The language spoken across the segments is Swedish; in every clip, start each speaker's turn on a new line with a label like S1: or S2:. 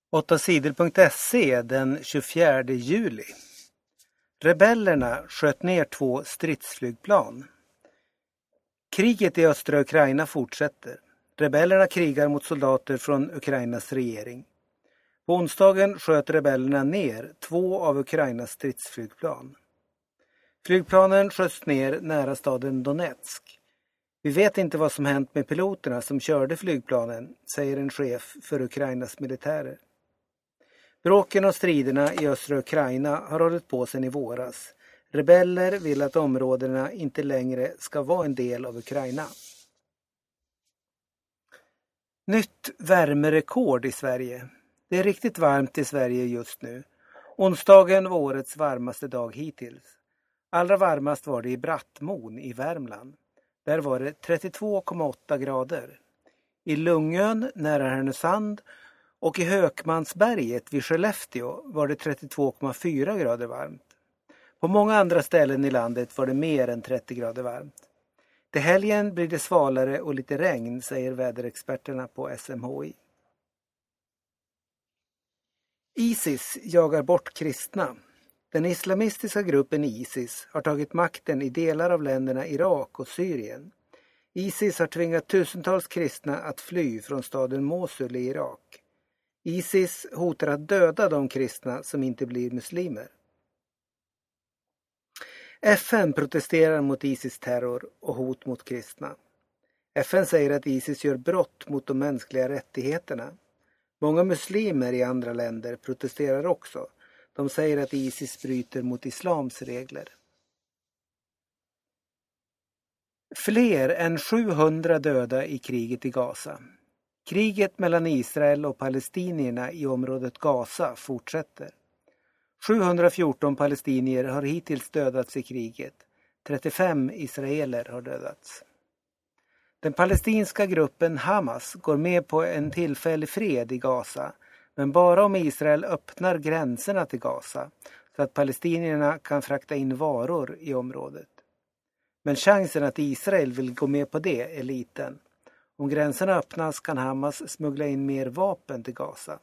S1: 8sidor.se den 24 juli. Rebellerna sköt ner 2 stridsflygplan. Kriget i östra Ukraina fortsätter. Rebellerna krigar mot soldater från Ukrainas regering. På onsdagen sköt rebellerna ner 2 av Ukrainas stridsflygplan. Flygplanen sköts ner nära staden Donetsk. Vi vet inte vad som hänt med piloterna som körde flygplanen, säger en chef för Ukrainas militärer. Bråken och striderna i östra Ukraina har hållit på sedan i våras. Rebeller vill att områdena inte längre ska vara en del av Ukraina. Nytt värmerekord i Sverige. Det är riktigt varmt i Sverige just nu. Onsdagen var årets varmaste dag hittills. Allra varmast var det i Brattmon i Värmland. Där var det 32,8 grader. I Lungön nära Härnösand och i Hökmansberget vid Skellefteå var det 32,4 grader varmt. På många andra ställen i landet var det mer än 30 grader varmt. Till helgen blir det svalare och lite regn, säger väderexperterna på SMHI. ISIS jagar bort kristna. Den islamistiska gruppen ISIS har tagit makten i delar av länderna Irak och Syrien. ISIS har tvingat tusentals kristna att fly från staden Mosul i Irak. ISIS hotar att döda de kristna som inte blir muslimer. FN protesterar mot ISIS terror och hot mot kristna. FN säger att ISIS gör brott mot de mänskliga rättigheterna. Många muslimer i andra länder protesterar också. De säger att ISIS bryter mot islams regler. Fler än 700 döda i kriget i Gaza. Kriget mellan Israel och palestinierna i området Gaza fortsätter. 714 palestinier har hittills dödats i kriget. 35 israeler har dödats. Den palestinska gruppen Hamas går med på en tillfällig fred i Gaza, men bara om Israel öppnar gränserna till Gaza så att palestinierna kan frakta in varor i området. Men chansen att Israel vill gå med på det är liten. Om gränserna öppnas kan Hamas smuggla in mer vapen till Gaza.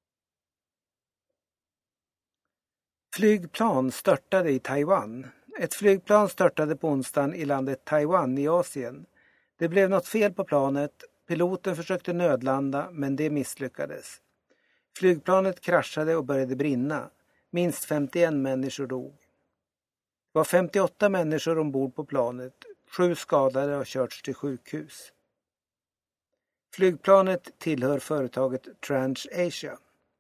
S1: Flygplan störtade i Taiwan. Ett flygplan störtade på onsdagen i landet Taiwan i Asien. Det blev något fel på planet. Piloten försökte nödlanda men det misslyckades. Flygplanet kraschade och började brinna. Minst 51 människor dog. Det var 58 människor ombord på planet. 7 skadade har körts till sjukhus. Flygplanet tillhör företaget TransAsia.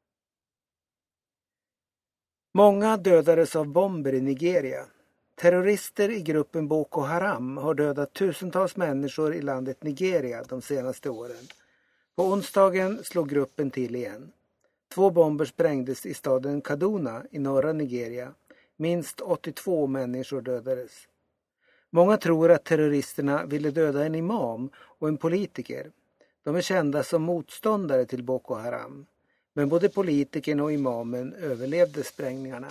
S1: Många dödades av bomber i Nigeria. Terrorister i gruppen Boko Haram har dödat tusentals människor i landet Nigeria de senaste åren. På onsdagen slog gruppen till igen. 2 bomber sprängdes i staden Kaduna i norra Nigeria. Minst 82 människor dödades. Många tror att terroristerna ville döda en imam och en politiker. De är kända som motståndare till Boko Haram. Men både politikern och imamen överlevde sprängningarna.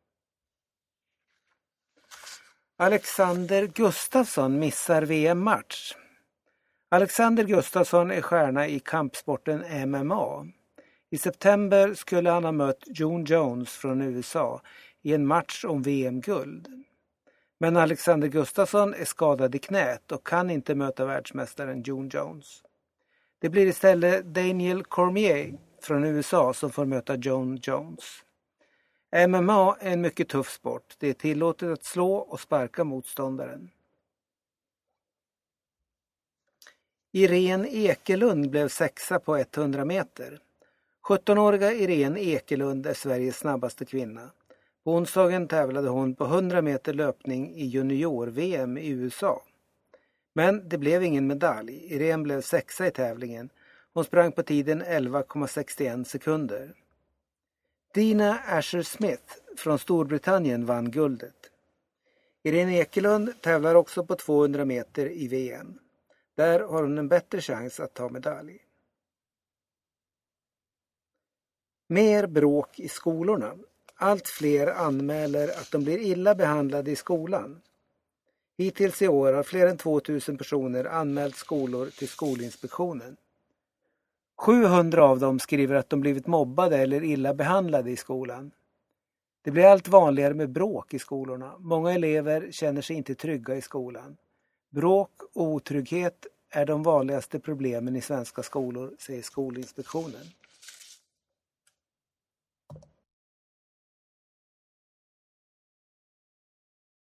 S1: Alexander Gustafsson missar VM-match. Alexander Gustafsson är stjärna i kampsporten MMA. I september skulle han ha mött Jon Jones från USA i en match om VM-guld. Men Alexander Gustafsson är skadad i knät och kan inte möta världsmästaren Jon Jones. Det blir istället Daniel Cormier från USA som får möta Jon Jones. MMA är en mycket tuff sport. Det är tillåtet att slå och sparka motståndaren. Irene Ekelund blev 6:a på 100 meter. 17-åriga Irene Ekelund är Sveriges snabbaste kvinna. På onsdagen tävlade hon på 100 meter löpning i junior-VM i USA. Men det blev ingen medalj. Irene blev 6:a i tävlingen. Hon sprang på tiden 11,61 sekunder. Dina Asher-Smith från Storbritannien vann guldet. Irene Ekelund tävlar också på 200 meter i VM. Där har hon en bättre chans att ta medalj. Mer bråk i skolorna. Allt fler anmäler att de blir illa behandlade i skolan. Hittills i år har fler än 2000 personer anmält skolor till Skolinspektionen. 700 av dem skriver att de blivit mobbade eller illa behandlade i skolan. Det blir allt vanligare med bråk i skolorna. Många elever känner sig inte trygga i skolan. Bråk och otrygghet är de vanligaste problemen i svenska skolor, säger Skolinspektionen.